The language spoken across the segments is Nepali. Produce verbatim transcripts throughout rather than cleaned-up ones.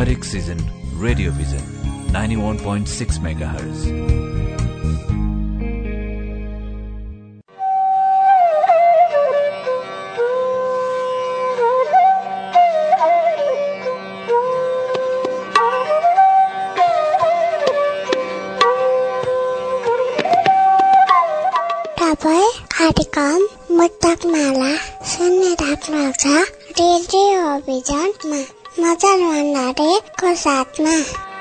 हरेक season radio vision ninety-one point six megahertz. तपाईं कार्यक्रम मुक्तक माला सुनिराख्नुहुन्छ रेडियो भिजनमा मदन भण्डारीको साथमा।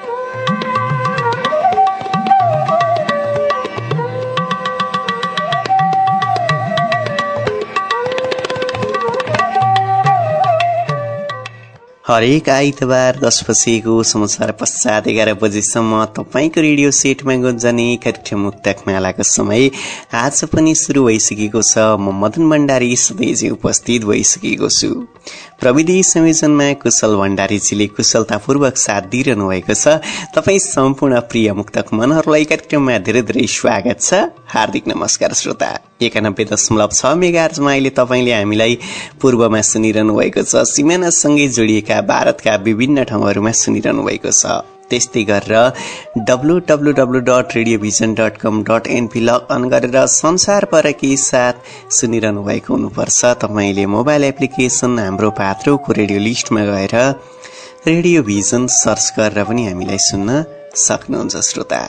हरेक आइतबार दस बजेको समाचार पश्चात एघार बजेसम्म तपाईँको रेडियो सेटमा गुन्जने कार्यक्रम मुक्तक मालाको समय आज पनि सुरु भइसकेको छ। म मदन भण्डारी सधैँ उपस्थित भइसकेको छु। प्रविधि संयोजनमा कुशल भण्डारीजीले कुशलतापूर्वक साथ दिइरहनु भएको छ। तपाईँ सम्पूर्ण प्रिय मुक्तक मनहरूलाई कार्यक्रममा धेरै धेरै स्वागत छ। हार्दिक नमस्कार श्रोता। एकानब्बे दशमलव छ मेगाहर्जमा अहिले तपाईँले हामीलाई पूर्वमा सुनिरहनु भएको छ। सिमानासँगै जोडिएका भारतका विभिन्न ठाउँहरूमा सुनिरहनु भएको छ। त्यस्तै गरेर W W W dot radio vision dot com dot NP log on गरेर संसारभरकै साथ सुनिरहनु भएको हुनुपर्छ। तपाईँले मोबाइल एप्लिकेसन हाम्रो पात्रोको रेडियो लिस्टमा गएर रेडियो भिजन सर्च गरेर पनि हामीलाई सुन्न सक्नुहुन्छ श्रोता।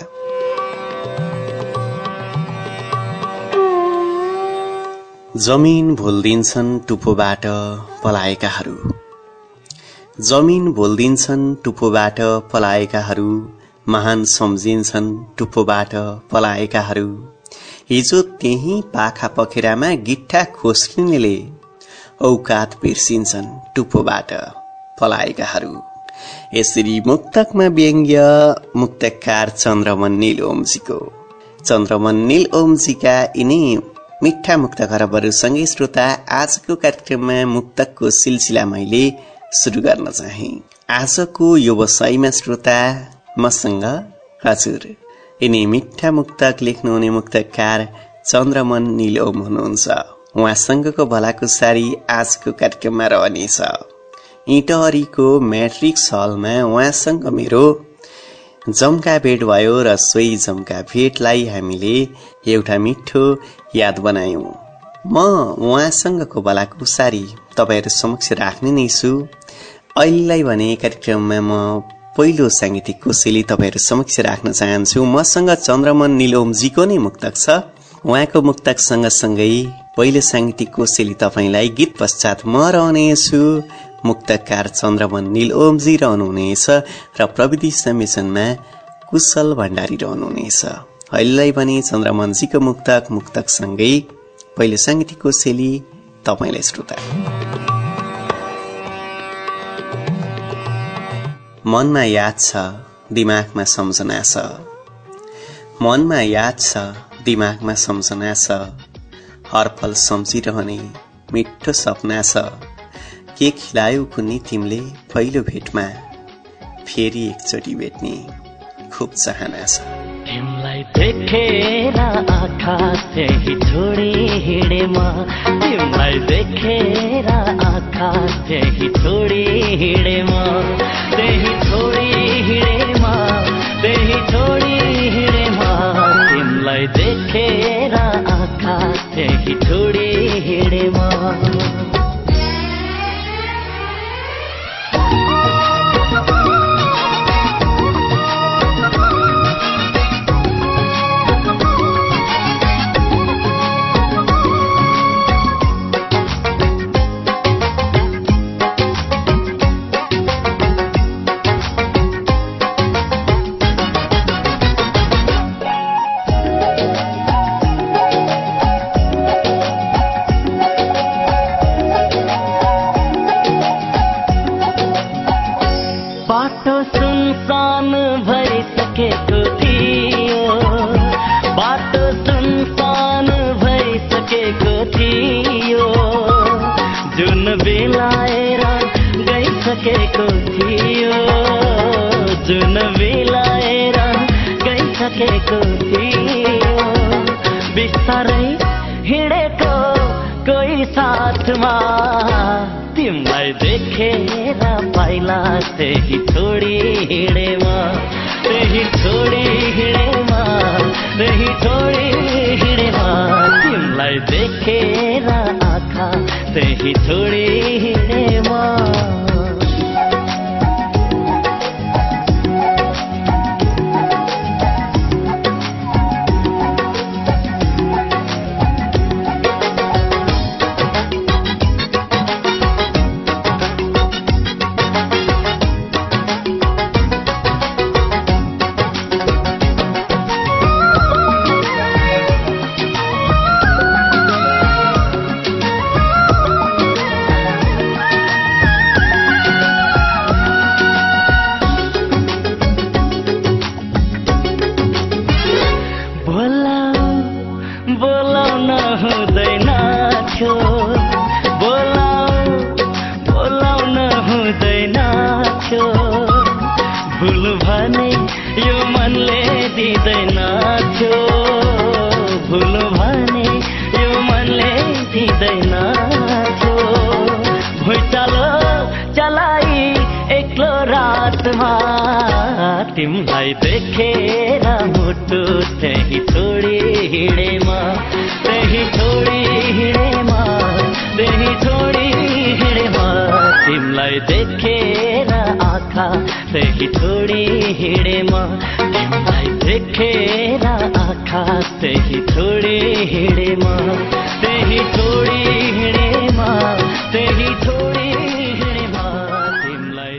जमिन भुल्दिन्छन् टुप्पोबाट पलाएकाहरू, जमिन भुल्दिन्छन् टुप्पोबाट पलाएकाहरू, महान सम्झिन्छन् टुप्पोबाट पलाएकाहरू। हिजो त्यही पाखा पखेरामा गिट्ठा खोस्रिनेले औकात बिर्सिन्छन् टुप्पोबाट पलाएकाहरू। यसरी मुक्तकमा व्यङ्ग्य मुक्तकार चन्द्रमन नील ओमजीको चन्द्रमन नील ओमजीका यिनै मिठा मुक्त खरबहरूसँगै श्रोता आजको कार्यक्रममा मुक्तकको सिलसिला मैले सुरु गर्न चाहे। आजको यो वसाईमा श्रोता मसँग हजुर यिनी मिठा मुक्तक लेख्नुहुने मुक्तकार चन्द्रमन नील ओम हुनुहुन्छ। उहाँसँगको भलाकुसारी आजको कार्यक्रममा रहनेछ। इटहरीको म्याट्रिक्स हलमा उहाँसँग मेरो जम्का भेट भयो र सोही जम्का भेटलाई हामीले एउटा मिठो याद बनायौं। म उहाँसँगको भलाकुसारी तपाईँहरू समक्ष राख्ने नै छु। अहिलेलाई भने कार्यक्रममा म पहिलो साङ्गीतिक कोसेली तपाईँहरू समक्ष राख्न चाहन्छु। मसँग चन्द्रमन नील ओमजीको नै मुक्तक छ। उहाँको मुक्तक सँगसँगै पहिलो साङ्गीतिक कोसेली तपाईँलाई गीत पश्चात म रहनेछु। मुक्तकार चन्द्रमन नील ओमजी रहनुहुनेछ र प्रविधि संयोजनमा कुशल भण्डारी रहनुहुनेछ। अहिलेलाई पनि चन्द्रमनजीको मुक्तक मुक्तकसँगै पहिलो साङ्गीतिक कोसेली तपाईँलाई श्रोता। मनमा याद छ दिमागमा सम्झना छ, मनमा याद छ दिमागमा सम्झना छ, हर पल सम्झिरहने मिठो सपना छ। के खिलायो कुन्नी तिमीले पहिलो भेटमा, फेरि एकचोटि भेट्ने खुब चाहना छ। तिमलाई देखेर आँखा त्यही छोडी हिँडेमा, तिमलाई देखेर आँखा त्यही छोडी हिँडेमा, त्यही छोडी हिँडेमा, त्यही छोडी हिँडेमा, तिमलाई देखेर आँखा त्यही छोडी हिँडेमा। जुन बिलाएर गइसकेको थियो, बिस्तारै हिँडेको कोही साथमा, तिमीलाई देखेर देखेरा पाइला त्यही छोडी हिँडेमा त्यही छोडी हिँडेमा त्यही छोडी हिँडेमा तिमीलाई देखेर आँखा त्यही छोडी हिँडेमा तिमलाई देखेर मुटु त्यही छोडी हिँडेमा त्यही छोडी हिँडेमा त्यही छोडी हिँडेमा तिमलाई देखेर आँखा त्यही छोडी हिँडेमा तिमलाई देखेर आँखा त्यही छोडी हिँडेमा त्यही छोडी हिँडेमा त्यही छोडी हिँडेमा तिमलाई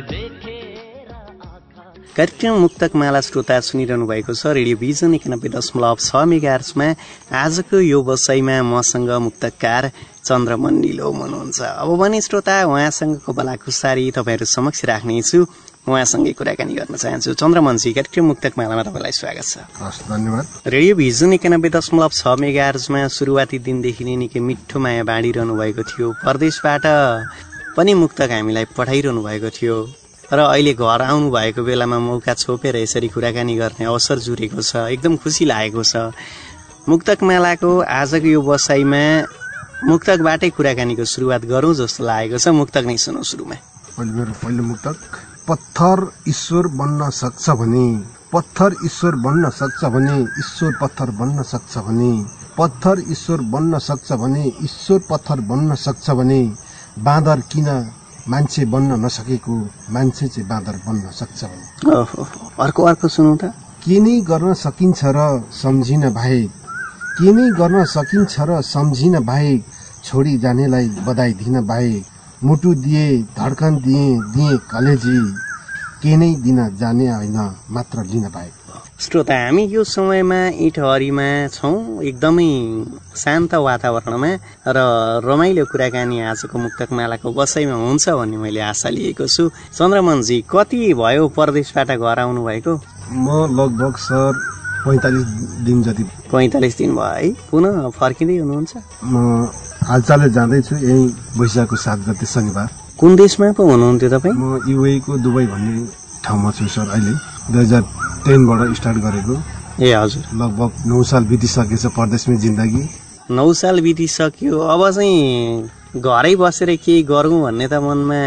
कार्यक्रम मुक्तक माला श्रोता सुनिरहनु भएको छ रेडियो भिजन एकानब्बे दशमलव छ मेगाहर्जमा। आजको यो बसाइमा मसँग मुक्तकार चन्द्रमन निलो हुनुहुन्छ। अब भने श्रोता उहाँसँगको भलाखुसारी तपाईँहरू समक्ष राख्नेछु, उहाँसँगै कुराकानी गर्न चाहन्छु। चन्द्रमनजी, कार्यक्रम मुक्तक मालामा तपाईँलाई स्वागत छ। हस्, धन्यवाद। रेडियो भिजन एकानब्बे दशमलव छ मेगाहर्जमा सुरुवाती दिनदेखि नै निकै मिठो माया बाँडिरहनु भएको थियो। परदेशबाट पनि मुक्तक हामीलाई पठाइरहनु भएको थियो र अहिले घर आउनु भएको बेलामा मौका छोपेर यसरी कुराकानी गर्ने अवसर जुरेको छ। एकदम खुसी लागेको छ। मुक्तक मालाको आजको यो बसाइमा मुक्तकबाटै कुराकानीको सुरुवात गरौँ जस्तो लागेको छ। मुक्तक नै सुनौ सुरुमा। अहिले मेरो पहिलो मुक्तक, पत्थर ईश्वर बन्न सक्छ भने, पत्थर ईश्वर बन्न सक्छ भने ईश्वर पत्थर बन्न सक्छ भने, पत्थर ईश्वर बन्न सक्छ भने ईश्वर पत्थर बन्न सक्छ भने बाँदर किन मान्छे बन्न नसकेको मान्छे चाहिँ बाँदर बन्न सक्छ भने। अर्को अर्को सुनौ त। के नै गर्न सकिन्छ र सम्झिन बाहेक, के नै गर्न सकिन्छ र सम्झिन बाहेक, छोडी जानेलाई बधाई दिन बाहेक, मुटु दिए धड्कन दिए दिए कलेजी, के नै दिन जाने होइन मात्र लिन बाहेक। श्रोता, हामी यो समयमा इटहरीमा छौँ, एकदमै शान्त वातावरणमा र रमाइलो कुराकानी आजको मुक्तक मालाको बसाइमा हुन्छ भन्ने मैले आशा लिएको छु। चन्द्रमनजी, कति भयो परदेशबाट घर आउनु भएको? म लगभग सर पैँतालिस दिन जति। पैँतालिस दिन भयो है? पुनः फर्किँदै हुनुहुन्छ? म हालचालै जाँदैछु, यही वैशाखको सात गते शनिबार। कुन देशमा पो हुनुहुन्थ्यो तपाईँ? म युए को दुबई भन्ने ठाउँमा छु सर। अहिले दुई हजार टेनबाट स्टार्ट गरेको। ए हजुर। लगभग नौ साल बितिसकेछ परदेशमै जिन्दगी। नौ साल बितिसक्यो। अब चाहिँ घरै बसेर केही गरौँ भन्ने त मनमा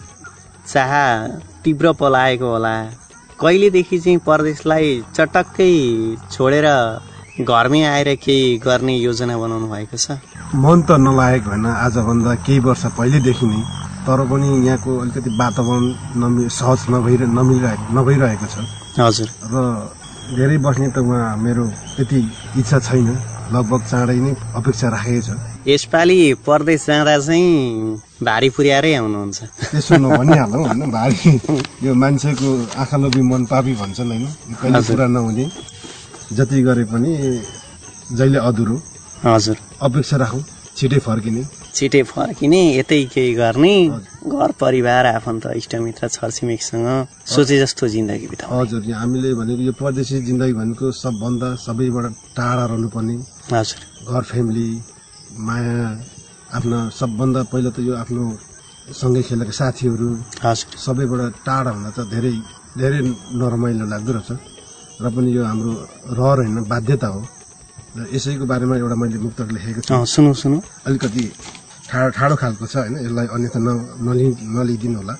चाह तीव्र पलाएको होला। कहिलेदेखि चाहिँ परदेशलाई चटक्कै छोडेर घरमै आएर केही गर्ने योजना बनाउनु भएको छ? मन त नलागेको होइन, आजभन्दा केही वर्ष पहिलेदेखि नै, तर पनि यहाँको अलिकति वातावरण नमि सहज नभइ नमिलिरहेको नभइरहेको छ। हजुर। र धेरै बस्ने त उहाँ मेरो त्यति इच्छा छैन, लगभग चाँडै नै अपेक्षा राखेको छ। यसपालि परदेश जाँदा चाहिँ भारी पुर्याएरै आउनुहुन्छ? त्यसो नभनिहालौँ होइन, भारी यो मान्छेको आँखा लोभी मन पापी भन्छन् होइन, कहिले पुरा नहुने। जति गरे पनि जहिले अधुरो। हजुर। अपेक्षा राखौँ छिटै फर्किने। छिटै फर्किने, यतै केही गर्ने, घर परिवार आफन्त इष्टमित्र छरछिमेकसँग सोचे जस्तो जिन्दगी बिताउने। हजुर। हामीले भनेको यो परदेशी जिन्दगी भनेको सबभन्दा सबैबाट टाढा रहनुपर्ने। हजुर। घर, फ्यामिली, माया, आफ्ना सबभन्दा पहिला त यो आफ्नो सँगै खेलेका साथीहरू, हजुर, सबैबाट टाढा हुँदा त धेरै धेरै नरमाइलो लाग्दो रहेछ। र पनि यो हाम्रो रहर होइन, बाध्यता हो। र यसैको बारेमा एउटा मैले मुक्तक लेखेको छु। सुनौ सुनौ। अलिकति ठाडो ठाडो खालको छ होइन, यसलाई अन्यथा नलि नलिदिनु होला।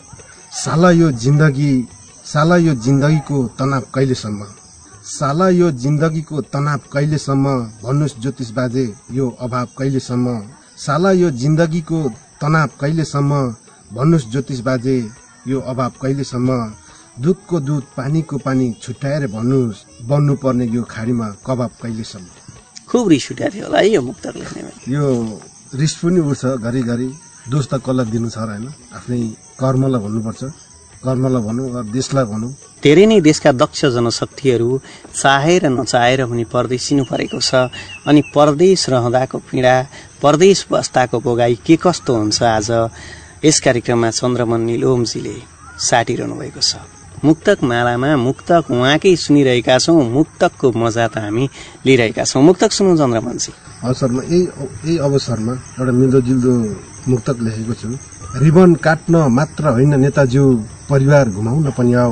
साला यो जिन्दगी साला यो जिन्दगीको तनाव कहिलेसम्म साला यो जिन्दगीको तनाव कहिलेसम्म भन्नुस् ज्योतिष बाजे यो अभाव कहिलेसम्म साला यो जिन्दगीको तनाव कहिलेसम्म भन्नुस् ज्योतिष बाजे यो अभाव कहिलेसम्म दुधको दुध पानीको पानी छुट्याएर भन्नुस् बन्नु पर्ने यो खाडीमा कबाब कहिलेसम्म। खुब रिस उठ्या थियो होला है यो मुक्तक लेख्ने। यो रिस पनि उठ्छ घरिघरि, दोष त कसलाई दिनु छ र हैन, आफ्नै कर्मलाई भन्नुपर्छ, कर्मलाई भनौँ देशलाई भनौँ। धेरै नै देशका दक्ष जनशक्तिहरू चाहेर नचाहेर पनि परदेशिनु परेको छ। अनि परदेश रहँदाको पीडा, परदेश बस्दाको भोगाई के कस्तो हुन्छ आज यस कार्यक्रममा चन्द्रमन निलोमजीले साटिरहनु भएको छ। मुक्तक मालामा मुक्तक उहाँकै सुनिरहेका छौँ, मुक्तकको मजा त हामी लिइरहेका छौँ। मुक्तक सुनौँ चन्द्रमनजी। अवसरमा यही यही अवसरमा एउटा मिल्दोजुल्दो मुक्तक लेखेको छु। रिबन काट्न मात्र होइन नेताज्यू परिवार घुमाउन पनि आऊ।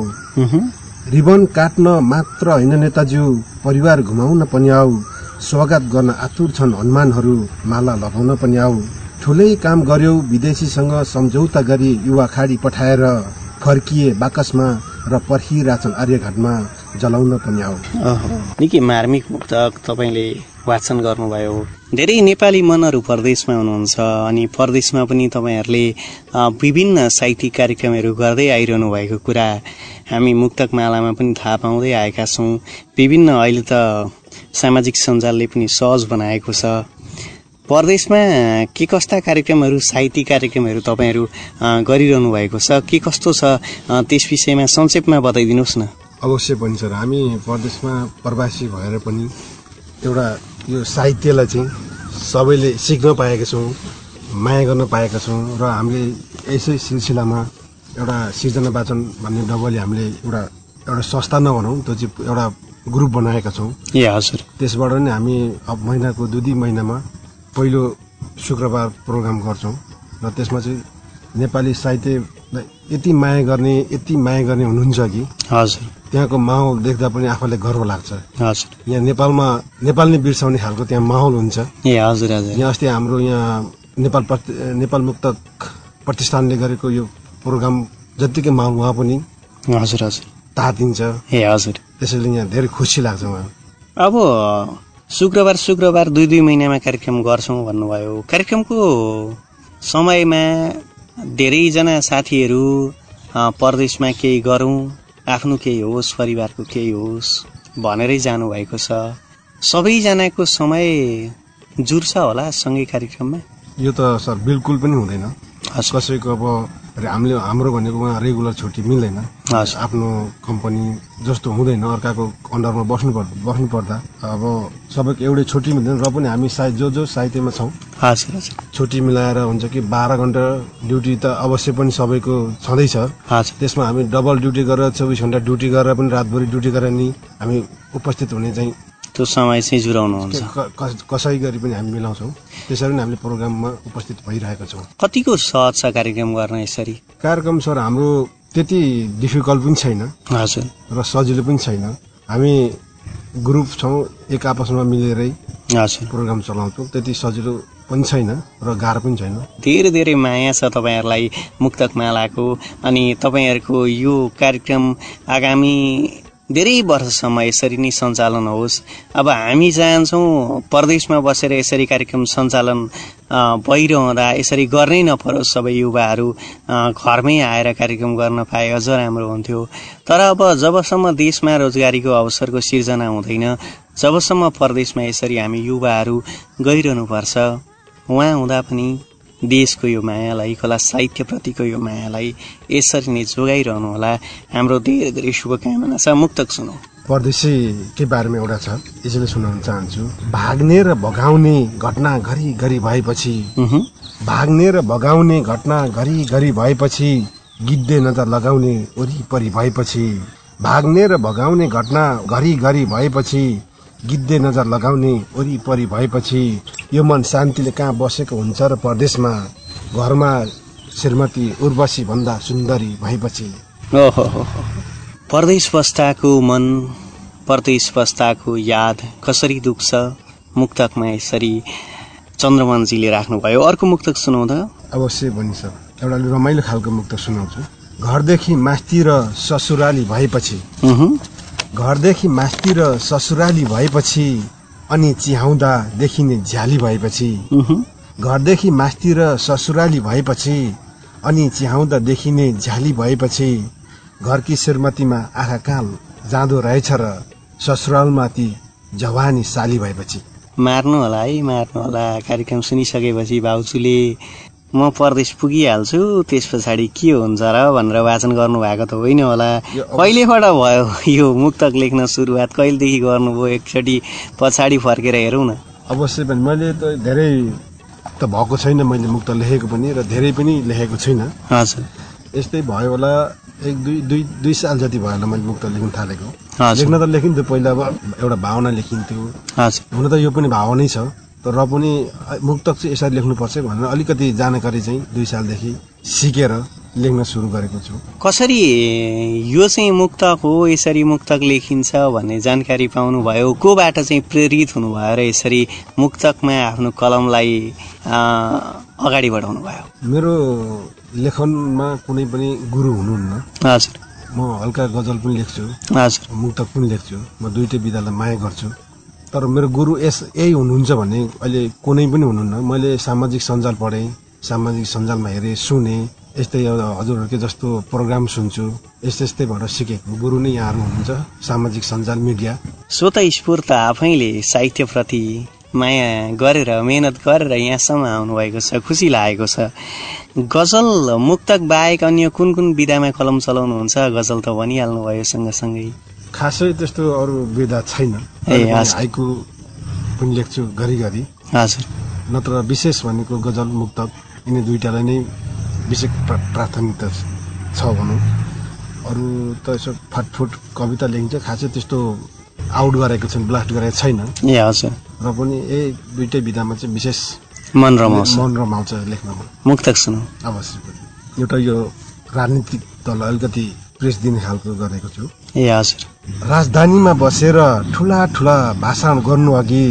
रिबन काट्न मात्र होइन नेताज्यू परिवार घुमाउन पनि आऊ। स्वागत गर्न आतुर छन् हनुमानहरू माला लगाउन पनि आऊ। ठुलै काम गर्यौ विदेशीसँग सम्झौता गरी युवा खाडी पठाएर फर्किए बाकसमा र पर्खिरहेछन् आर्यघाटमा जलाउन पनि आऊ। निकै मार्मिक मुक्तक तपाईँले वाचन गर्नुभयो। धेरै नेपाली मनहरू परदेशमा हुनुहुन्छ अनि परदेशमा पनि तपाईँहरूले विभिन्न साहित्यिक कार्यक्रमहरू गर्दै आइरहनु भएको कुरा हामी मुक्तक मालामा पनि थाहा पाउँदै आएका छौँ। विभिन्न अहिले त सामाजिक सञ्जालले पनि सहज बनाएको छ। परदेशमा के कस्ता कार्यक्रमहरू साहित्यिक कार्यक्रमहरू तपाईँहरू गरिरहनु भएको छ, के कस्तो छ त्यस विषयमा संक्षेपमा बताइदिनुहोस् न। अवश्य पनि सर, हामी परदेशमा प्रवासी भएर पनि एउटा यो साहित्यलाई चाहिँ सबैले सिक्न पाएका छौँ, माया गर्न पाएका छौँ र हामीले यसै सिलसिलामा एउटा सिर्जना वाचन भन्ने डबली हामीले एउटा एउटा संस्था नभनौँ, त्यो चाहिँ एउटा ग्रुप बनाएका छौँ। ए हजुर। त्यसबाट नै हामी अब महिनाको दुई दुई महिनामा पहिलो शुक्रबार प्रोग्राम गर्छौँ र त्यसमा चाहिँ नेपाली साहित्यलाई यति माया गर्ने यति माया गर्ने हुनुहुन्छ कि हजुर त्यहाँको माहौल देख्दा पनि आफूलाई गर्व लाग्छ। हजुर। यहाँ नेपालमा नेपाल नै बिर्साउने खालको त्यहाँ माहौल हुन्छ। ए हजुर हजुर। यहाँ अस्ति हाम्रो यहाँ नेपाल नेपाल मुक्तक प्रतिष्ठानले गरेको यो प्रोग्राम जत्तिकै माहौल उहाँ पनि हजुर हजुर तातिन्छ। ए हजुर। त्यसैले यहाँ धेरै खुसी लाग्छ उहाँ। अब शुक्रबार शुक्रबार दुई दुई महिनामा कार्यक्रम गर्छौँ भन्नुभयो। कार्यक्रमको समयमा धेरैजना साथीहरू परदेशमा केही गरौँ, आफ्नो केही होस्, परिवारको केही होस् भनेरै जानुभएको छ। सबैजनाको समय जुर्छ होला सँगै कार्यक्रममा? यो त सर बिल्कुल पनि हुँदैन। कसैको अब हामीले हाम्रो भनेको उहाँ रेगुलर छुट्टी मिल्दैन, आफ्नो कम्पनी जस्तो हुँदैन, अर्काको अन्डरमा बस्नु पर्दा बस्नु पर्दा अब सबैको एउटै छुट्टी मिल्दैन। र पनि हामी सायद जो जो साहित्यमा छौँ छुट्टी मिलाएर हुन्छ कि बाह्र घण्टा ड्युटी त अवश्य पनि सबैको छँदैछ। त्यसमा हामी डबल ड्युटी गरेर चौबिस घण्टा ड्युटी गरेर पनि रातभरि ड्युटी गरेर नि हामी उपस्थित हुने चाहिँ त्यो समय चाहिँ जुराउनुहुन्छ। कसै गरी पनि हामी मिलाउँछौँ, त्यसरी नै हामीले प्रोग्राममा उपस्थित भइरहेका छौँ। कतिको सहज छ कार्यक्रम गर्न यसरी? कार्यक्रम सर हाम्रो त्यति डिफिकल्ट पनि छैन हजुर र सजिलो पनि छैन। हामी ग्रुप छौँ, एक आपसमा मिलेरै हजुर प्रोग्राम चलाउँछौँ। त्यति सजिलो पनि छैन र गाह्रो पनि छैन। धेरै धेरै माया छ तपाईँहरूलाई मुक्तक मालाको। अनि तपाईँहरूको यो कार्यक्रम आगामी धेरै वर्षसम्म यसरी नै सञ्चालन होस्। अब हामी चाहन्छौँ परदेशमा बसेर यसरी कार्यक्रम सञ्चालन भइरहँदा यसरी गर्नै नपरोस्, सबै युवाहरू घरमै आएर कार्यक्रम गर्न पाए अझ राम्रो हुन्थ्यो। तर अब जबसम्म देशमा रोजगारीको अवसरको सिर्जना हुँदैन, जबसम्म परदेशमा यसरी हामी युवाहरू गइरहनुपर्छ, उहाँ हुँदा पनि देशको यो मायालाई, कला साहित्यप्रतिको यो मायालाई यसरी नै जोगाइरहनु होला। हाम्रो धेरै धेरै शुभकामना छ। मुक्तक सुनौ। परदेशी के बारेमा एउटा छ, यसैले सुनाउन चाहन्छु। भाग्ने र भगाउने घटना घरि घरि भएपछि भाग्ने र भगाउने घटना घरि घरि भएपछि गिद्धे नजर लगाउने वरिपरि भएपछि भाग्ने र भगाउने घटना घरि घरि भएपछि गिद्धे नजर लगाउने वरिपरि भएपछि यो मन शान्तिले कहाँ बसेको हुन्छ र परदेशमा घरमा श्रीमती उर्वशी भन्दा सुन्दरी भएपछि। ओहो, परदेश बस्दाको मन, परदेश बस्दाको याद कसरी दुख्छ मुक्तकमा यसरी चन्द्रमनजीले राख्नुभयो। अर्को मुक्तक सुनाउँदा? अवश्य भनिन्छ, एउटा रमाइलो खालको मुक्तक सुनाउँछु। घरदेखि मास्ती र ससुराली भएपछि घरदेखि मास्ती र ससुराली भएपछि अनि चिहाउँदा देखिने झ्याली भएपछि घरदेखि मास्ती र ससुराली भएपछि अनि चिहाउँदा देखिने झ्याली भएपछि घरकी श्रीमतीमा आँखा कहाँ जाँदो रहेछ र ससुरालमा ती जवानी साली भएपछि। मार्नु होला है, मार्नु होला। कार्यक्रम सुनिसकेपछि भाउजूले म परदेश पुगिहाल्छु त्यस पछाडि के हुन्छ र भनेर वाचन गर्नुभएको त होइन होला। कहिलेबाट भयो यो मुक्तक लेख्न सुरुवात, कहिलेदेखि गर्नुभयो? एकचोटि पछाडि फर्केर हेरौँ न। अवश्य पनि मैले त धेरै त भएको छैन, मैले मुक्त लेखेको पनि र धेरै पनि लेखेको छैन। हजुर, यस्तै भयो होला एक दुई दुई दुई साल जति भयो होला मैले मुक्त लेख्न थालेको। लेख्न त लेखिन्थ्यो पहिला, अब एउटा भावना लेखिन्थ्यो। हुन त यो पनि भावनै छ, तर र पनि मुक्तक चाहिँ यसरी लेख्नुपर्छ भनेर अलिकति जानकारी चाहिँ दुई सालदेखि सिकेर लेख्न सुरु गरेको छु। कसरी यो चाहिँ मुक्तक हो, यसरी मुक्तक लेखिन्छ भन्ने जानकारी पाउनु भयो? कोबाट चाहिँ प्रेरित हुनुभयो र यसरी मुक्तकमा आफ्नो कलमलाई अगाडि बढाउनु भयो? मेरो लेखनमा कुनै पनि गुरु हुनुहुन्न। हजुर, म हल्का गजल पनि लेख्छु, हजुर, मुक्तक पनि लेख्छु। म दुईटै विधालाई माया गर्छु, तर मेरो गुरु यस यही हुनुहुन्छ भन्ने अहिले कुनै पनि हुनुहुन्न। मैले सामाजिक सञ्जाल पढेँ, सामाजिक सञ्जालमा हेरेँ, सुने, यस्तै हजुरहरूकै जस्तो प्रोग्राम सुन्छु, यस्तै यस्तैबाट सिकेको गुरु नै यहाँहरू हुनुहुन्छ, सामाजिक सञ्जाल, मिडिया। स्वतस्फूर्त आफैले साहित्यप्रति माया गरेर मेहनत गरेर यहाँसम्म आउनुभएको छ, खुसी लागेको छ। गजल मुक्तक बाहेक अन्य कुन कुन विधामा कलम चलाउनुहुन्छ? गजल त भनिहाल्नु भयो सँगसँगै। खासै त्यस्तो अरू विधा छैन। हाइकु पनि लेख्छु घरिघरि। हजुर, नत्र विशेष भनेको गजल मुक्तक यिनी दुईटालाई नै विशेष प्राथमिकता छ भनौँ। अरू त यसो फटफुट कविता लेखिन्छ, खासै त्यस्तो आउट गरेको छैन, ब्लास्ट गरेको छैन। ए हजुर, र पनि यही दुईटै विधामा चाहिँ विशेष मन रमाउँछ मन रमाउँछ लेख्नमा। मुक्तक सुनौ। अवश्य पनि एउटा यो राजनीतिक दललाई अलिकति प्रेस दिने खालको गरेको छु। ए हजुर, राजधानीमा बसेर ठुला ठुला भाषण गर्नु अघि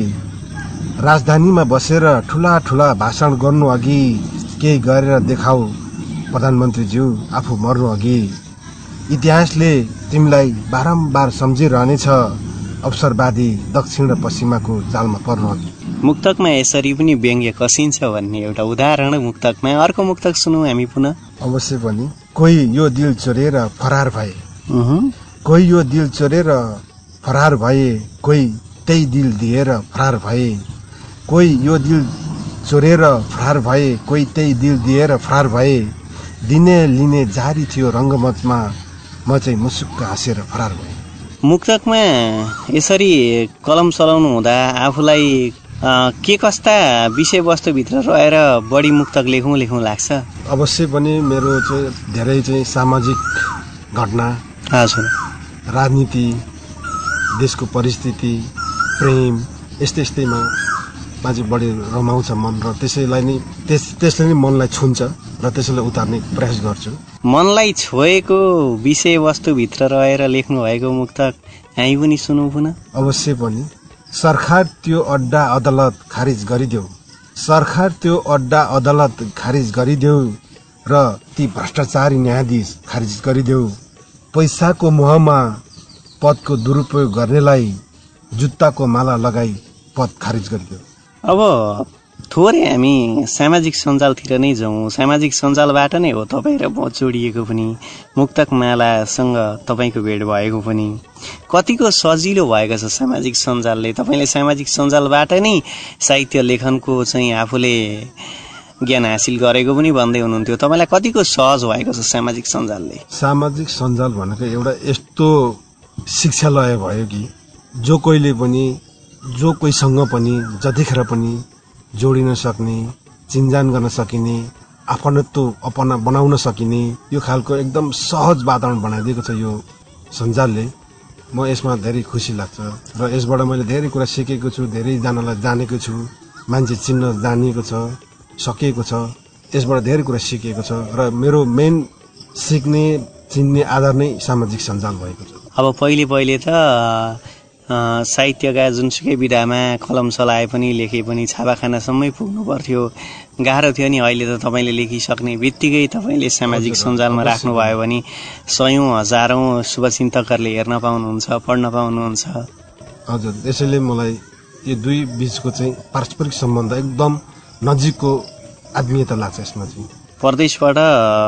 राजधानीमा बसेर ठुला ठुला भाषण गर्नु अघि केही गरेर देखाऊ प्रधानमन्त्रीज्यू, आफू मर्नु अघि इतिहासले तिमीलाई बारम्बार सम्झिरहनेछ, अवसरवादी दक्षिण र पश्चिमाको जालमा पर्नु अघि। मुक्तकमा यसरी पनि व्यङ्ग्य कसिन्छ भन्ने एउटा उदाहरण मुक्तकमा। अर्को मुक्तक सुनौ हामी पुनः। अवश्य पनि। कोही यो दिल चोरेर फरार भए, कोही यो दिल चोरेर फरार भए, कोही त्यही दिल दिएर फरार भए, कोही यो दिल चोरेर फरार भए, कोही त्यही दिल दिएर फरार भए, दिने लिने जारी थियो रङ्गमञ्चमा, म चाहिँ मुसुक्क हाँसेर फरार भए। मुक्तकमा यसरी कलम चलाउनु हुँदा आफूलाई के कस्ता विषयवस्तुभित्र रहेर बढी मुक्तक लेखौँ लेखौँ लाग्छ? अवश्य पनि मेरो चाहिँ धेरै चाहिँ सामाजिक घटना, हजुर, राजनीति, देशको परिस्थिति, प्रेम, यस्तै यस्तैमा मा चाहिँ बढी रमाउँछ मन, र त्यसैलाई नै त्यस त्यसले नै मनलाई छुन्छ र त्यसैलाई उतार्ने प्रयास गर्छु। मनलाई छोएको विषयवस्तुभित्र रहेर लेख्नु भएको मुक्तक हामी पनि सुनौँ पुनः। अवश्य पनि। सरकार त्यो अड्डा अदालत खारिज गरिदेऊ, सरकार त्यो अड्डा अदालत खारिज गरिदेऊ र ती भ्रष्टाचारी न्यायाधीश खारिज गरिदेऊ, पैसाको मोहमा पदको दुरुपयोग गर्नेलाई जुत्ताको माला लगाई पद खारिज गरिदेऊ। अब थोरै हामी सामाजिक सञ्जालतिर नै जाउँ। सामाजिक सञ्जालबाट नै हो तपाईँ र म जोडिएको पनि, मुक्तक मालासँग तपाईँको भेट भएको पनि। कतिको सजिलो भएको छ सामाजिक सञ्जालले? तपाईँले सामाजिक सञ्जालबाट नै साहित्य लेखनको चाहिँ आफूले ज्ञान हासिल गरेको पनि भन्दै हुनुहुन्थ्यो। तपाईँलाई कतिको सहज भएको छ सामाजिक सञ्जालले? सामाजिक सञ्जाल भनेको एउटा यस्तो शिक्षालय भयो कि जो कोहीले पनि, जो कोहीसँग पनि, जतिखेर पनि जोडिन सक्ने, चिन्जान गर्न सकिने, आफन्तत्व अपना बनाउन सकिने यो खालको एकदम सहज वातावरण बनाइदिएको छ यो सञ्जालले। म यसमा धेरै खुसी लाग्छ र यसबाट मैले धेरै कुरा सिकेको छु, धेरैजनालाई जानेको छु, मान्छे चिन्न जानिएको छ, सकिएको छ, यसबाट धेरै कुरा सिकेको छ र मेरो मेन सिक्ने चिन्ने आधार नै सामाजिक सञ्जाल भएको छ। अब पहिले पहिले त साहित्यका जुनसुकै विधामा कलम चलाए पनि लेखे पनि छापाखानासम्मै पुग्नु पर्थ्यो, गाह्रो थियो नि। अहिले त तपाईँले लेखिसक्ने बित्तिकै तपाईँले सामाजिक सञ्जालमा राख्नुभयो भने सयौँ हजारौँ शुभचिन्तकहरूले हेर्न पाउनुहुन्छ, पढ्न पाउनुहुन्छ। हजुर, यसैले मलाई यो दुई बीचको चाहिँ पारस्परिक सम्बन्ध एकदम नजिकको आत्मीयता लाग्छ यसमा चाहिँ। परदेशबाट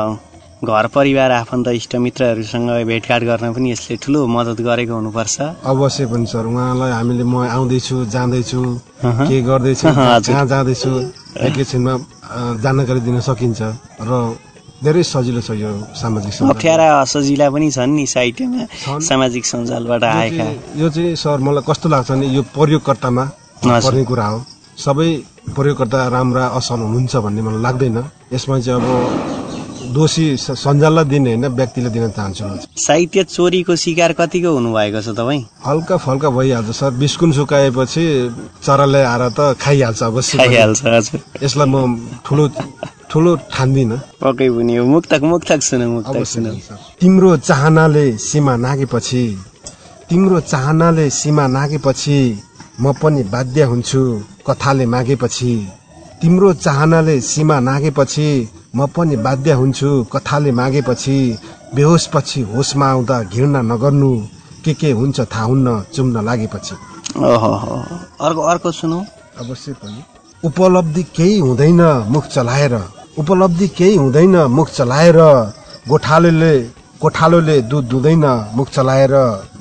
घर परिवार आफन्त इष्टमित्रहरूसँग भेटघाट गर्न पनि यसले ठुलो मद्दत गरेको हुनुपर्छ। अवश्य पनि सर, उहाँलाई हामीले म आउँदैछु, जाँदैछु, के गर्दैछु, कहाँ जाँदैछु एकैछिनमा जानकारी दिन सकिन्छ र धेरै सजिलो छ यो सामाजिक सञ्जाल। अप्ठ्यारा असजिला पनि छन् नि साहित्यमा सामाजिक सञ्जालबाट आएका। यो चाहिँ सर मलाई कस्तो लाग्छ भने यो प्रयोगकर्तामा पर्ने कुरा हो। सबै प्रयोगकर्ता राम्रा असल हुनुहुन्छ भन्ने मलाई लाग्दैन। यसमा चाहिँ अब दोषी सञ्जाललाई दिने होइन, व्यक्तिले दिन चाहन्छु। साहित्य चोरीको शिकार कतिको हुनुभएको छ तपाईँ? हल्का फल्का भइहाल्छ सर। बिस्कुन सुकाएपछि चराले आएर त खाइहाल्छ, अवश्य खाइहाल्छ। हजुर, यसलाई म ठुलो ठुलो ठान्दिनँ। पक्कै पनि हो। मुक्तक मुक्तक सुनौ, मुक्तक सुनौ। तिम्रो चाहनाले सीमा नागेपछि, तिम्रो चाहनाले सीमा नागेपछि म पनि बाध्य हुन्छु कथाले मागेपछि। तिम्रो चाहनाले सीमा नागेपछि म पनि बाध्य हुन्छु कथाले मागेपछि। बेहोसपछि होसमा आउँदा घृणा नगर्नु, के के हुन्छ थाहा हुन्न चुम्न लागेपछि। ओहो, अर्को अर्को सुनौ। अवश्य पनि। उपलब्धि केही हुँदैन मुख चलाएर, उपलब्धि केही हुँदैन मुख चलाएर। गोठालोले गोठालोले दुध दुँदैन मुख चलाएर।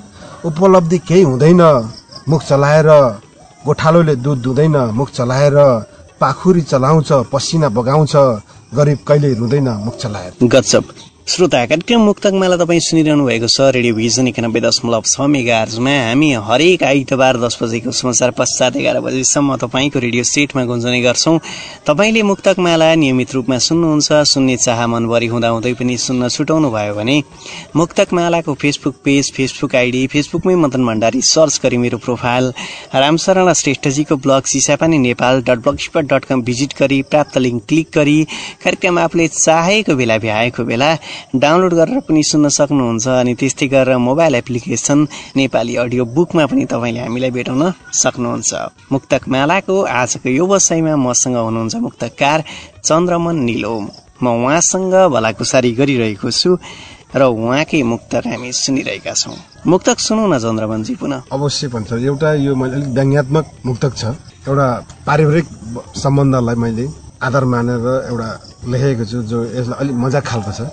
उपलब्धि केही हुँदैन मुख चलाएर। गोठालोले दुध दुँदैन मुख चलाएर। पाखुरी चलाउँछ पसिना बगाउँछ, गरिब कहिले रुँदैन मुख चलाएर। गजब। श्रोता, कार्यक्रम मुक्तकमाला तपाईँ सुनिरहनु भएको छ रेडियो भिजन एकानब्बे दशमलव छ मेगाहर्जमा। हामी हरेक आइतबार दस बजेको समाचार पश्चात एघार बजेसम्म तपाईँको रेडियो सेटमा गुन्जने गर्छौँ। तपाईँले मुक्तकमाला नियमित रूपमा सुन्नुहुन्छ, सुन्ने चाह मनभरि हुँदाहुँदै पनि सुन्न छुटाउनु भयो भने मुक्तकमालाको फेसबुक पेज, फेसबुक आइडी, फेसबुकमै मदन भण्डारी सर्च गरी मेरो प्रोफाइल रामशरण श्रेष्ठजीको blog Chisapani Nepal dot blog spot dot com visit गरी प्राप्त लिङ्क क्लिक गरी कार्यक्रम आफूले चाहेको बेला भ्याएको बेला डाउनलोड गरेर पनि सुन्न सक्नुहुन्छ। अनि त्यस्तै गरेर मोबाइल एप्लिकेसन नेपाली अडियो बुकमा पनि तपाईँले हामीलाई भेटाउन सक्नुहुन्छ। मुक्तक मालाको आजको यो वसाइमा मसँग हुनुहुन्छ मुक्तकार चन्द्रमन निलोम। म उहाँसँग भलाकुसारी गरिरहेको छु र उहाँकै मुक्तक हामी सुनिरहेका छौँ। मुक्तक सुनौ न चन्द्रमनजी पुनः। अवश्य भन्छ। एउटा यो मैले अलिक व्यङ्ग्यात्मक मुक्तक छ। एउटा पारिवारिक सम्बन्धलाई मैले आधार मानेर एउटा लेखेको छु, जो यसलाई अलिक मजा खालको छ।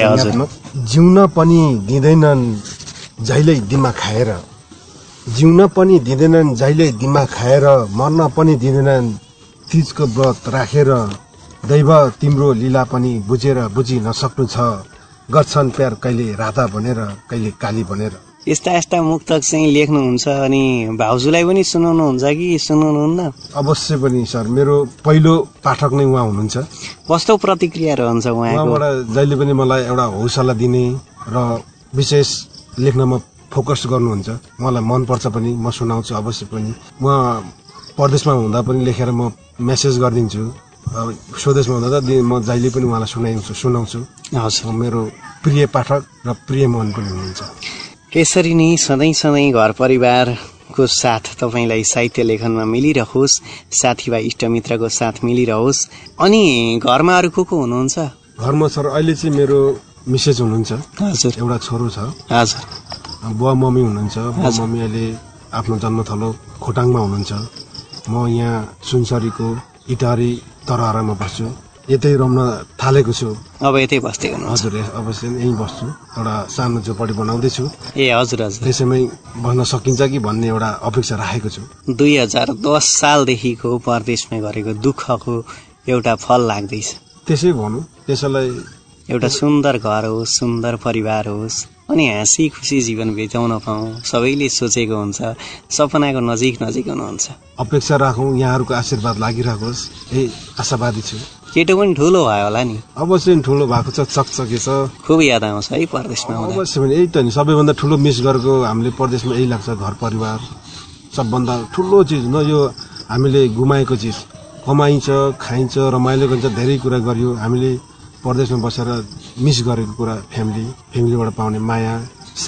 जिउन पनि दिँदैनन् जहिल्यै दिमाग खाएर, जिउन पनि दिँदैनन् जहिल्यै दिमाग खाएर, मर्न पनि दिँदैनन् तीजको व्रत राखेर। दैव तिम्रो लीला पनि बुझेर बुझि नसक्नु छ, गर्छन् प्यार कहिले राधा भनेर कहिले काली भनेर। यस्ता यस्ता मुक्तक चाहिँ लेख्नुहुन्छ अनि भाउजूलाई पनि सुनाउनुहुन्छ कि सुनाउनुहुन्न? अवश्य पनि सर, मेरो पहिलो पाठक नै उहाँ हुनुहुन्छ। कस्तो प्रतिक्रिया रहन्छ उहाँको? उहाँबाट जहिले पनि मलाई एउटा हौसला दिने र विशेष लेख्नमा फोकस गर्नुहुन्छ। मलाई मनपर्छ पनि, म सुनाउँछु अवश्य पनि। म परदेशमा हुँदा पनि लेखेर म मेसेज गरिदिन्छु, स्वदेशमा हुँदा त म जहिले पनि उहाँलाई सुनाउँछु सुनाउँछु हजुर। मेरो प्रिय पाठक र प्रिय मन पनि हुनुहुन्छ। यसरी नै सधैँ सधैँ घर परिवारको साथ तपाईँलाई साहित्य लेखनमा मिलिरहोस्, साथीभाइ इष्टमित्रको साथ मिलिरहोस्। अनि घरमा अरू को को हुनुहुन्छ? घरमा सर अहिले चाहिँ मेरो मिसेज हुनुहुन्छ हजुर, एउटा छोरो छ हजुर, बुवा मम्मी हुनुहुन्छ। बुवा मम्मी अहिले आफ्नो जन्मथलो खोटाङमा हुनुहुन्छ। म यहाँ सुनसरीको इटारी तरहरामा बस्छु। यतै रम्न थालेको छु। अब यतै बस्दै हुनुहुन्छ? हजुर, अवश्य यहीँ बस्छु। एउटा सानो झोपडी बनाउँदैछु। ए हजुर हजुर। त्यसैमै बस्न सकिन्छ कि भन्ने एउटा अपेक्षा राखेको छु। दुई हजार दस सालदेखिको परदेशमा गरेको दुःखको एउटा फल लाग्दैछ। त्यसै भनौँ। त्यसैलाई एउटा सुन्दर घर होस्, सुन्दर परिवार होस् अनि हाँसी खुसी जीवन बिताउन पाऊँ, सबैले सोचेको हुन्छ। सपनाको नजिक नजिक हुनुहुन्छ। अपेक्षा राखौँ, यहाँहरूको आशीर्वाद लागिराखोस्, यही आशावादी छु। केटो पनि ठुलो भयो होला नि? अवश्य ठुलो भएको छ, चकचके छ। खुब याद आउँछ है परदेशमा हुँदा? अवश्य पनि। यही त नि सबैभन्दा ठुलो मिस गरेको हामीले परदेशमा यही लाग्छ, घर परिवार सबभन्दा ठुलो चिज न। यो हामीले गुमाएको चिज। कमाइन्छ, खाइन्छ, रमाइलो गरिन्छ, धेरै कुरा गरियो। हामीले परदेशमा बसेर मिस गरेको कुरा फ्यामिली, फ्यामिलीबाट पाउने माया, साथ,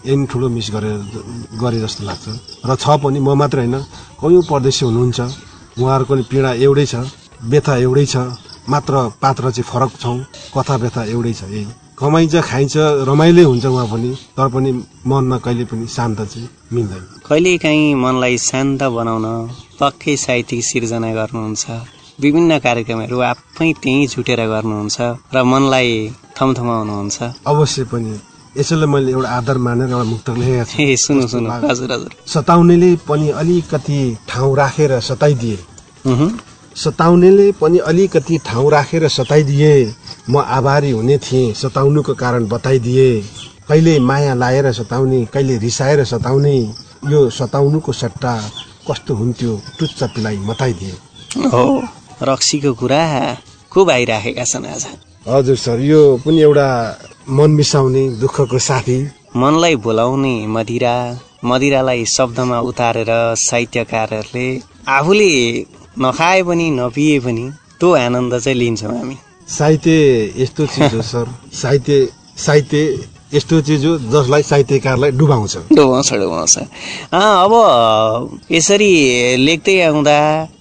यही ठुलो मिस गरे गरे जस्तो लाग्छ र छ पनि म मात्र होइन कयौँ परदेशी हुनुहुन्छ उहाँहरूको पनि पीडा एउटै छ व्यथा एउटै छ मात्र पात्र चाहिँ फरक छौँ कथा व्यथा एउटै छ यही कमाइन्छ खाइन्छ रमाइलो हुन्छ उहाँ पनि तर पनि मनमा कहिले पनि शान्त चाहिँ मिल्दैन कहिलेकाहीँ मनलाई शान्त बनाउन पक्कै साहित्यिक सिर्जना गर्नुहुन्छ विभिन्न कार्यक्रमहरू आफै त्यहीँ छुटेर गर्नुहुन्छ र मनलाई थमथमाउनुहुन्छ अवश्य पनि यसैले मैले एउटा आदर मानेर एउटा मुक्तक लेखेको छु ए सुन्नु सुन्नु हजुर हजुर सताउनेले पनि अलिकति ठाउँ राखेर सताइदिए सताउनेले पनि अलिकति ठाउँ राखेर सताइदिए म आभारी हुने थिएँ सताउनुको कारण बताइदिए कहिले माया लाएर सताउने कहिले रिसाएर सताउने यो सताउनुको सट्टा कस्तो हुन्थ्यो टुच्च पिलाई मताइदिए हो रक्सीको कुरा खुब आइराखेका छन् आज हजुर सर यो पनि एउटा मन मिसाउने दुःखको साथी मनलाई भुलाउने मदिरा मदिरालाई शब्दमा उतारेर साहित्यकारहरूले आफूले नखाए पनि नपिए पनि त्यो आनन्द चाहिँ लिन्छौँ हामी साहित्य यस्तो चिज हो सर साहित्य साहित्य यस्तो चिज हो जसलाई साहित्यकारलाई डुबाउँछ डुबाउँछ डुबाउँछ अब यसरी लेख्दै आउँदा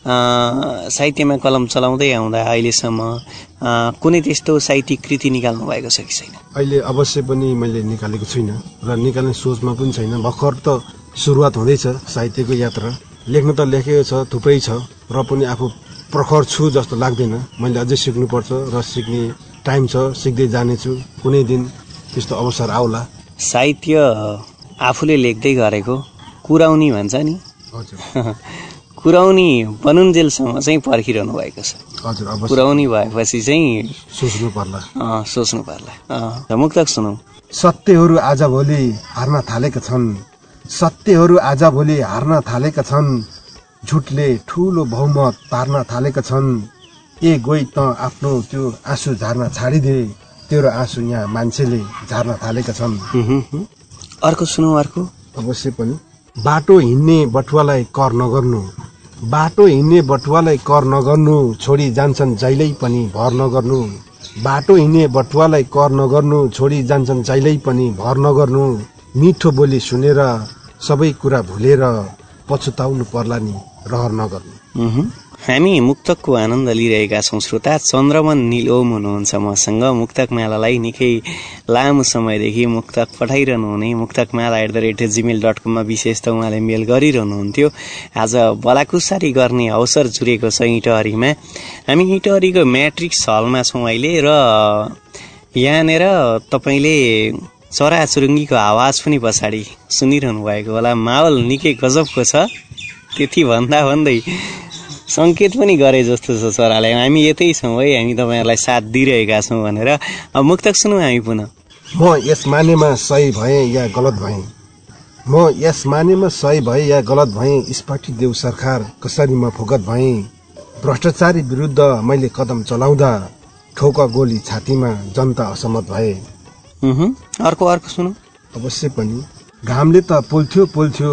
साहित्यमा कलम चलाउँदै आउँदा अहिलेसम्म कुनै त्यस्तो साहित्यिक कृति निकाल्नु भएको छ कि छैन अहिले अवश्य पनि मैले निकालेको छुइनँ र निकाल्ने सोचमा पनि छैन भर्खर त सुरुवात हुँदैछ साहित्यको यात्रा लेख्न त लेखेको छ थुप्रै छ र पनि आफू प्रखर छु जस्तो लाग्दैन मैले अझै सिक्नुपर्छ र सिक्ने टाइम छ सिक्दै जानेछु कुनै दिन त्यस्तो अवसर आउला साहित्य आफूले लेख्दै गरेको कुराउनी भन्छ नि हजुर कुराउनी बनुन्जेलसम्म चाहिँ पर्खिरहनु भएको छ हजुर अवश्य कुराउनी भएपछि चाहिँ सोच्नु पर्ला सोच्नु पर्ला मुक्तक सुनौ सत्यहरू आजभोलि हार्न थालेका छन् सत्यहरू आजभोलि हार्न थालेका छन् झुटले ठूलो बहुमत पार्न थालेका छन् ए गई त आफ्नो त्यो आँसु झार्न छाडिदे तेरो आँसु यहाँ मान्छेले झार्न थालेका छन् अर्को सुनौ अर्को अवश्य पनि बाटो हिँड्ने बटुवालाई कर नगर्नु बाटो हिँड्ने बटुवालाई कर नगर्नु छोडी जान्छन् जहिल्यै पनि भर नगर्नु बाटो हिँड्ने बटुवालाई कर नगर्नु छोडी जान्छन् जहिल्यै पनि भर नगर्नु मिठो बोली सुनेर सबै कुरा भुलेर पछुताउनु पर्ला नि रहर नगर्नु हामी मुक्तकको आनन्द लिइरहेका छौँ श्रोता चन्द्रमन निलोम हुनुहुन्छ मसँग मुक्तक मालालाई निकै लामो समयदेखि मुक्तक पठाइरहनु हुने Muktakmala at the rate Gmail dot कममा विशेष त उहाँले मेल गरिरहनुहुन्थ्यो आज बलाकुसारी गर्ने अवसर जुरेको छ इटहरीमा हामी इटहरीको म्याट्रिक्स हलमा छौँ अहिले र यहाँनिर तपाईँले चराचुरुङ्गीको आवाज पनि पछाडि सुनिरहनु भएको होला माहौल निकै गजबको छ त्यति भन्दा भन्दै संकेत पनि गरे जस्तो छ चराले हामी यतै छौँ है हामी तपाईँहरूलाई साथ दिइरहेका छौँ भनेर अब मुक्तक सुनौँ हामी पुनः म यस मानेमा सही भएँ या गलत भएँ म यस मानेमा सही भएँ या गलत भएँ स्पाटी देऊ सरकार कसरी म फोकत भएँ भ्रष्टाचारी विरुद्ध मैले कदम चलाउँदा ठोका गोली छातीमा जनता असहमत भए अर्को अर्को सुनौ अवश्य पनि घामले त पोल्थ्यो पोल्थ्यो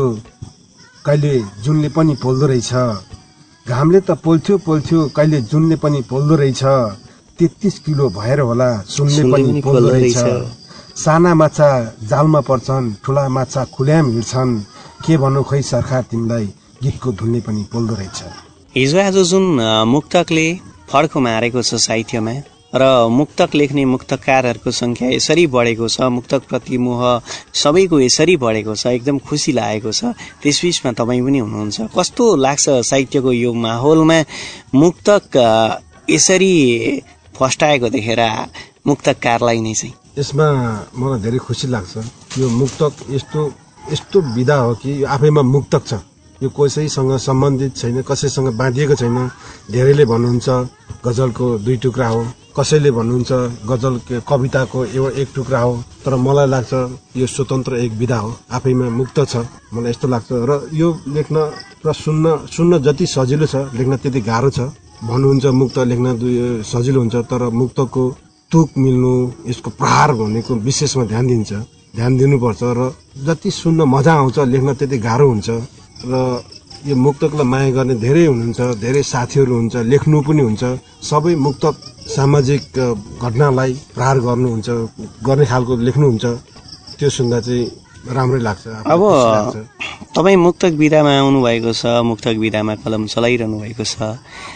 कहिले जुनले पनि पोल्दो रहेछ घामले त पोल्थ्यो पोल्थ्यो कहिले जुनले पनि पोल्दो रहेछ तेत्तीस किलो भएर होला सुनले पनि पोल्दो रहेछ साना माछा जालमा पर्छन् ठुला माछा खुल्याम हिँड्छन् के भन्नु खै सरकार तिमीलाई गीतको धुनले पनि पोल्दो रहेछ हिजो आज जुन मुक्तकले फड्को मारेको छ साहित्यमा र मुक्तक लेख्ने मुक्तकारहरूको संख्या यसरी बढेको छ मुक्तक प्रति मोह सबैको यसरी बढेको छ एकदम खुसी लागेको छ त्यसबीचमा तपाईँ पनि हुनुहुन्छ कस्तो लाग्छ साहित्यको यो माहौलमा मुक्तक यसरी फस्टाएको देखेर मुक्तकारलाई नै चाहिँ यसमा मलाई धेरै खुसी लाग्छ यो मुक्तक यस्तो यस्तो विधा हो कि यो आफैमा मुक्तक छ यो कसैसँग सम्बन्धित छैन कसैसँग बाँधिएको छैन धेरैले भन्नुहुन्छ गजलको दुई टुक्रा हो कसैले भन्नुहुन्छ गजल कविताको एउटा एक टुक्रा हो तर मलाई लाग्छ यो स्वतन्त्र एक विधा हो आफैमा मुक्त छ मलाई यस्तो लाग्छ र यो लेख्न र सुन्न सुन्न जति सजिलो छ लेख्न त्यति गाह्रो छ भन्नुहुन्छ मुक्त लेख्न सजिलो हुन्छ तर मुक्तको तुक मिल्नु यसको प्रहार भनेको विशेषमा ध्यान दिन्छ ध्यान दिनुपर्छ र जति सुन्न मजा आउँछ लेख्न त्यति गाह्रो हुन्छ र यो मुक्तकलाई माया गर्ने धेरै हुनुहुन्छ धेरै साथीहरू हुन्छ लेख्नु पनि हुन्छ सबै मुक्तक सामाजिक घटनालाई प्रहार गर्नुहुन्छ गर्ने खालको लेख्नुहुन्छ त्यो सुन्दा चाहिँ राम्रै लाग्छ। अब तपाईँ मुक्तक विधामा आउनुभएको छ, मुक्तक विधामा कलम चलाइरहनु भएको छ।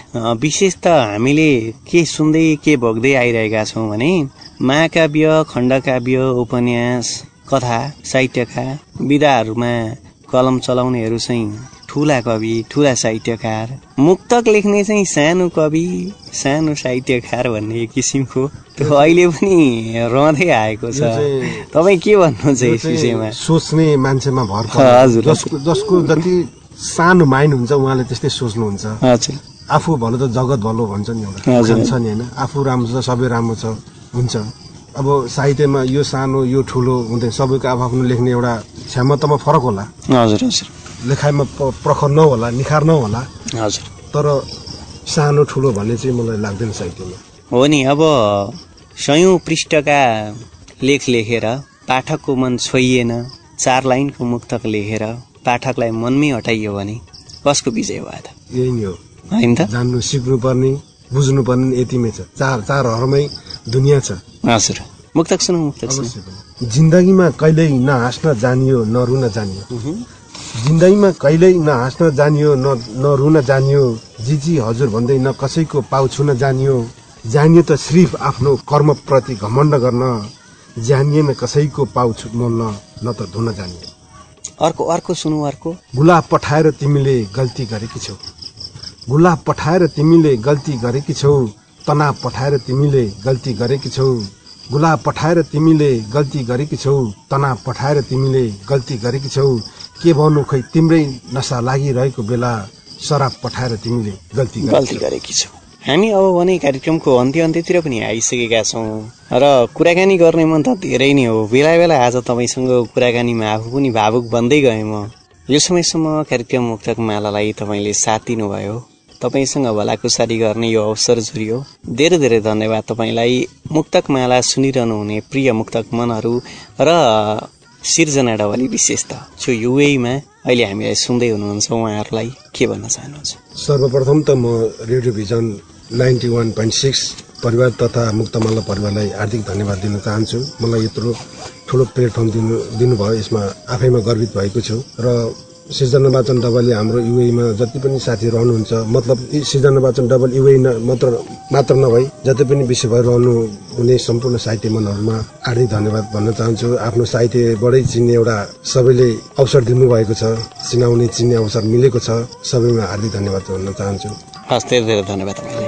विशेष त हामीले के सुन्दै के भोग्दै आइरहेका छौँ भने महाकाव्य, खण्डकाव्य, उपन्यास, कथा, साहित्यका विधाहरूमा कलम चलाउनेहरू चाहिँ ठुला कवि, ठुला साहित्यकार, मुक्तक लेख्ने चाहिँ सानो कवि, सानो साहित्यकार भन्ने किसिमको त्यो अहिले पनि रहँदै आएको छ। तपाईँ के भन्नुहुन्छ यस विषयमा? सोच्ने मान्छेमा भर पर्छ। जसको जसको जति सानो माइन्ड हुन्छ उहाँले त्यस्तै सोच्नुहुन्छ। हजुर, आफू भलो त जगत भलो भन्छ नि एउटा छ नि होइन। आफू राम्रो छ सबै राम्रो छ हुन्छ। अब साहित्यमा यो सानो यो ठुलो हुँदैन, सबैको आफ्नो लेख्ने एउटा क्षमतामा फरक होला। हजुर हजुर, लेखाइमा प्रखर नहोला, निखार नहोला। हजुर, तर सानो ठुलो भन्ने चाहिँ मलाई लाग्दैन साहित्यमा। हो नि। अब सयौं पृष्ठका लेख लेखेर पाठकको मन छोइएन, चार लाइनको मुक्तक लेखेर पाठकलाई मनमै हटाइयो भने कसको विजय भयो त? यही नै हो होइन त? जान्नु सिक्नु पर्ने, बुझ्नु पर्ने यतिमै छ। चार चारहरुमै दुनियाँ छ। हजुर, मुक्तक सुनौ, मुक्तक सुनौ। जिन्दगीमा कहिल्यै न हाँस्न जानियो न रुन जानियो। जिन्दगीमा कहिल्यै न हाँस्न जानियो न न रुन जानियो। जीजी हजुर भन्दै न कसैको पाउ छुन जानियो। जानियो त सिर्फ आफ्नो कर्मप्रति घमण्ड गर्न, जानिएन कसैको पाउ छुन न त धुन जानियो। अर्को अर्को सुनौ, अर्को। गुलाब पठाएर तिमीले गल्ती गरेकी छौ। गुलाब पठाएर तिमीले गल्ती गरेकी छौ। तनाव पठाएर तिमीले गल्ती गरेकी छौ। गुलाब पठाएर तिमीले गल्ती गरेकी छौ। तनाव पठाएर तिमीले गल्ती गरेकी छौ। के भन्नु खै तिम्रै नशा लागिरहेको बेला शराब पठाएर तिमीले गल्ती गल्ती गरेकी छौ। हामी अब भने कार्यक्रमको अन्त्य अन्त्यतिर पनि आइसकेका छौँ र कुराकानी गर्ने मन त धेरै नै हो। बेला बेला आज तपाईँसँग कुराकानीमा आफू पनि भावुक बन्दै गएँ म। यो समयसम्म कार्यक्रम मुक्तक मालालाई तपाईँले साथ दिनुभयो, तपाईँसँग भलाकुसारी गर्ने यो अवसर जुरियो। धेरै धेरै धन्यवाद तपाईँलाई। मुक्तक माला सुनिरहनु हुने प्रिय मुक्तक मनहरू र सिर्जना डबली विशेष त जो युएमा अहिले हामीलाई सुन्दै हुनुहुन्छ, उहाँहरूलाई के भन्न चाहनुहुन्छ? सर्वप्रथम त म radio vision ninety one point six परिवार तथा मुक्तमाला परिवारलाई हार्दिक धन्यवाद दिन चाहन्छु। मलाई यत्रो ठुलो प्लेटफर्म दिनु दिनुभयो, यसमा आफैमा गर्वित भएको छु। र सृजना वाचन डबल हाम्रो युएमा जति पनि साथी रहनुहुन्छ, मतलब सृजना वाचन डबल युए मात्र मात्र नभई जति पनि विश्वभर रहनु हुने सम्पूर्ण साहित्य मनहरूमा हार्दिक धन्यवाद भन्न चाहन्छु। आफ्नो साहित्यबाटै चिन्ने एउटा सबैले अवसर दिनुभएको छ, चिनाउने चिन्ने अवसर मिलेको छ। सबैमा हार्दिक धन्यवाद भन्न चाहन्छु। हस्, धेरै धेरै धन्यवाद तपाईँलाई।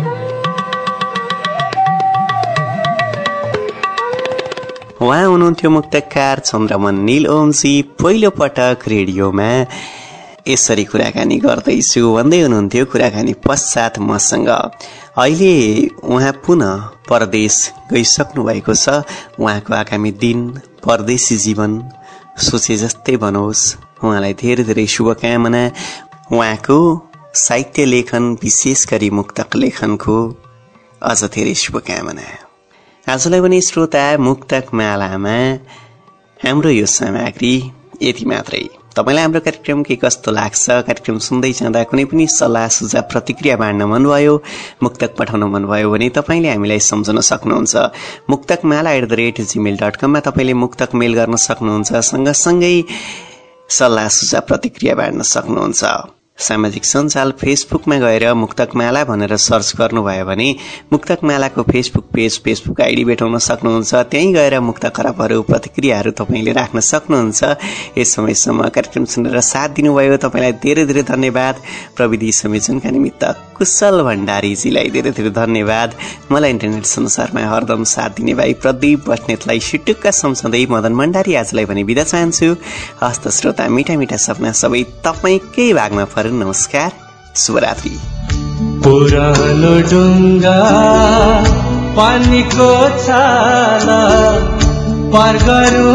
उहाँ हुनुहुन्थ्यो मुक्तकार चन्द्रमन नील ओमजी। पहिलो पटक रेडियोमा यसरी कुराकानी गर्दैछु भन्दै हुनुहुन्थ्यो। कुराकानी पश्चात मसँग अहिले उहाँ पुनः परदेश गइसक्नु भएको छ। उहाँको आगामी दिन, परदेशी जीवन सोचे जस्तै बनोस्। उहाँलाई धेरै धेरै शुभकामना। उहाँको साहित्य लेखन, विशेष गरी मुक्तक लेखनको अझ धेरै शुभकामना। आजलाई पनि श्रोता मुक्तक मालामा हाम्रो यो सामग्री यति मात्रै। तपाईँलाई हाम्रो कार्यक्रम के कस्तो लाग्छ? कार्यक्रम सुन्दै जाँदा कुनै पनि सल्लाह सुझाव प्रतिक्रिया बाँड्न मनभयो, मुक्तक पठाउन मनभयो भने तपाईँले हामीलाई सम्झन सक्नुहुन्छ। Muktak Mala at the rate Gmail dot कममा तपाईँले मुक्तक मेल गर्न सक्नुहुन्छ। सँगसँगै सल्लाह सुझाव प्रतिक्रिया बाँड्न सक्नुहुन्छ। सामाजिक सञ्जाल फेसबुकमा गएर मुक्तक माला भनेर सर्च गर्नुभयो भने मुक्तक मालाको फेसबुक पेज, फेसबुक आइडी भेटाउन सक्नुहुन्छ। त्यहीँ गएर मुक्त खराबहरू, प्रतिक्रियाहरू तपाईँले राख्न सक्नुहुन्छ। यस समयसम्म कार्यक्रम सुनेर साथ दिनुभयो तपाईँलाई धेरै धेरै धन्यवाद। प्रविधि संयोजनका निमित्त कुशल भण्डारीजीलाई धेरै धेरै धन्यवाद। मलाई इन्टरनेट संसारमा हरदम साथ दिने भाइ प्रदीप बस्नेतलाई सिटुक्का सम्झँदै मदन भण्डारी आजलाई भने बिदा चाहन्छु। हस्त श्रोता, मिठा मिठा सपना सबै तपाईँकै भागमा फर। नमस्कार, शुभरात्रि। पुरानो डुङ्गा पानीको छाला पार गरौँ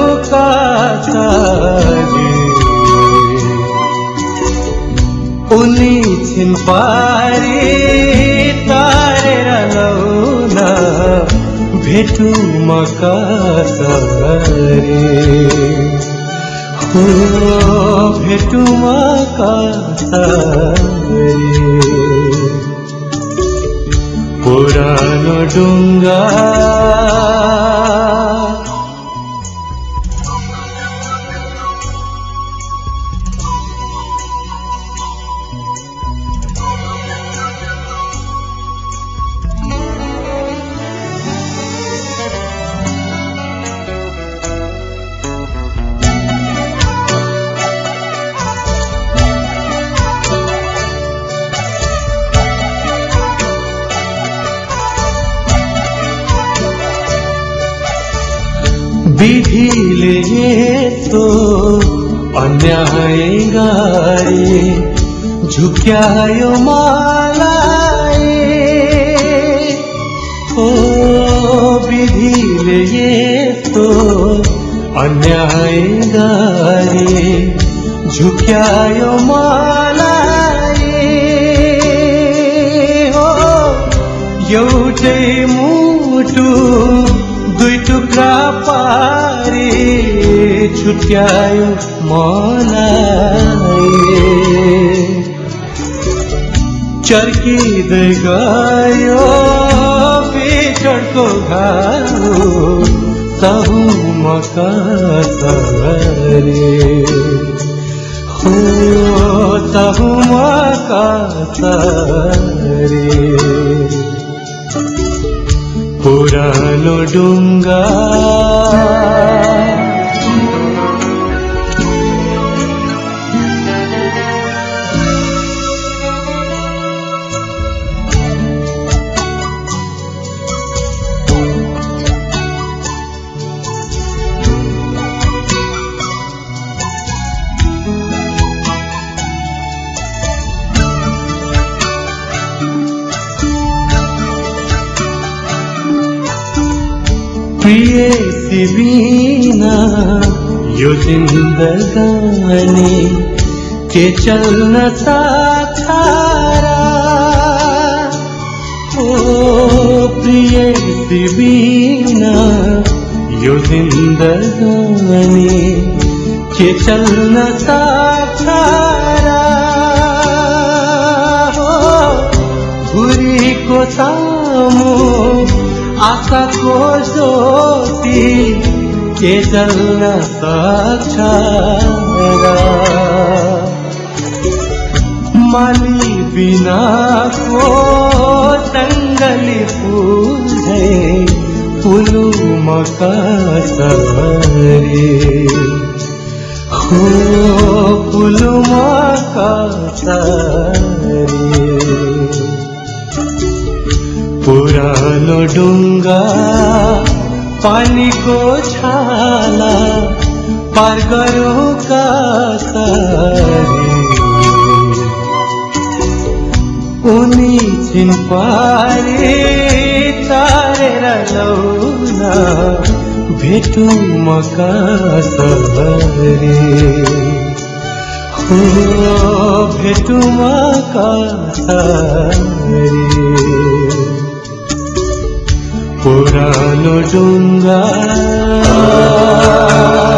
कसरी, उनी छिन पारी तारेर लौन भेटौँ म कसरी, भेटौँ म कसरी। पुरानो डुङ्गा यस्तो अन्याय गरे झुक्यायो मलाई ओ विधिले यस्तो अन्याय गरे झुक्यायो मलाई हो एउटै मुटु दुई टुक्रा पारी छुट्यायो मलाई चर्किँदै गयो बिछोडको घाउ तहुमा कसरी हो तहुमा कसरी पुरानो डुङ्गा प्रियसी बिना यो जिन्दगानी के चल्न सक्छ र ओ प्रियसी बिना यो जिन्दगानी के चल्न सक्छ र हो घुरीको सामु आशाको ज्योति के जल्न सक्छ र माली बिनाको जङ्गली फुल झै फुलुमा कसरी हो फुलुमा कसरी पुरानो डुङ्गा पानीको छाला पार गरौँ कसरी उनी छिन पारे तारेर लौन भेटौँ म कसरी हो भेटौँ म कसरी पुरानो डुङ्गा